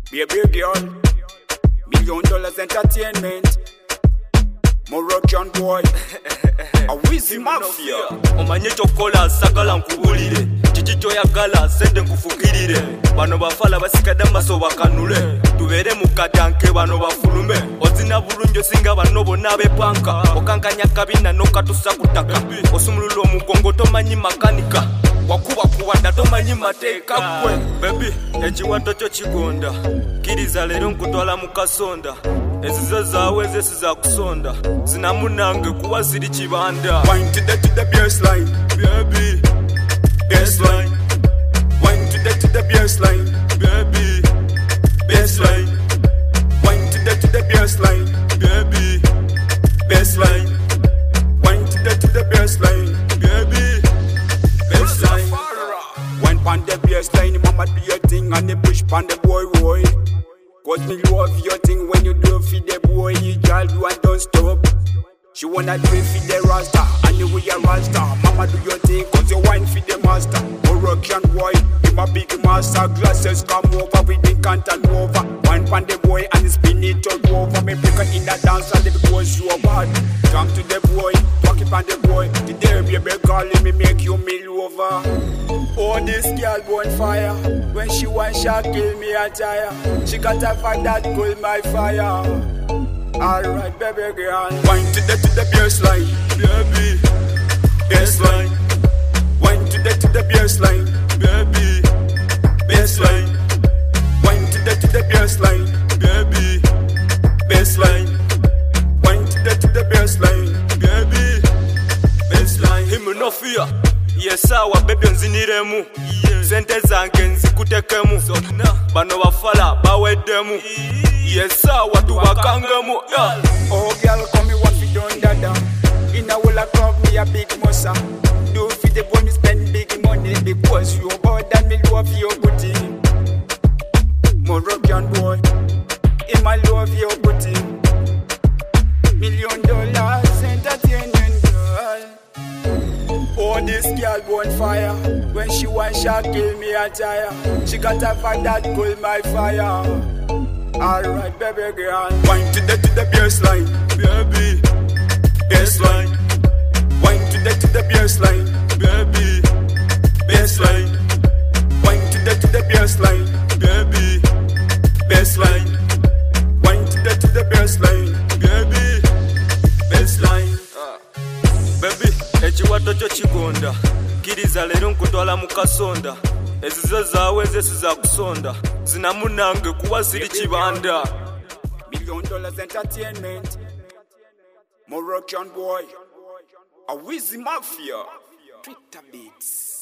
Baby girl, $1 million entertainment. Moroccan boy, a Wizzy Mafia. Omanye chokola sakala nkubulire chichicho yagala sente nkufukirire bano bafala basikada maso bakanule tubere mukadanke bano bafulume ozina bulunjo singa bano bonna bepanka okankanya kabina nokatusa kutaka osumululo mugongo tomanyi makanika wakuba kuwanda tomanyi mateeka kwe baby ekiwato kyo kigonda kiriza lero nkutwala mukasonda ezizo zaawe zesiza kusonda zinamunange kuwa ziri kibanda Wine to the baseline, baby baseline. Wine to the baseline, baby baseline. Wine to the baseline, baby baseline. Wine to the baseline, baby baseline. Wine pon the baseline, mama do your thing and the push pon the boy. Cause me love your thing when you do it for the boy, you girl do and don't stop. She wanna do it for the rasta, and you will a rasta. Mama do your thing, cause you wine for the master. Moroccan boy, him a big master. Glasses come over with the canton over. Wine pon the boy and the spin it all over. Me pick in the dance and because you are bad. Come to the boy, talk it on the boy. The day baby calling me make you mill over. Oh, this girl on fire. When she want, she kill me a tire. She got a fat that cool my fire. Alright, baby girl. Wine to the baseline, baby baseline. Wine to the baseline, baby baseline. Wine to the baseline, baby baseline. Wine to the baseline, baby baseline. him no fear yesawa baby nziniremu sente zange nzikutekemu bano bafala baweddemu yesawa tubakangemu Oh girl, come me what we done dada. In a whole club me a big musa. Do fit the boy me spend big money because you more than me love your booty. Moroccan boy, him I love your booty. $1 million entertainment girl. Oh, this girl on fire. When she want, she kill me a tire. She got a fat that cool my fire. Alright, baby girl. Wine to the baseline, baby baseline. Wine to the baseline, baby baseline. Wine to the baseline, baby baseline. Wine to the baseline, baby baseline. baby ekiwato kyo kigonda kiriza lero nkutwala mukasonda ezizo zaawe zesiza kusonda zinamunange kuwa ziri kibanda $1 million entertainment. Moroccan boy, a Wizzy Mafia. Twitter beats.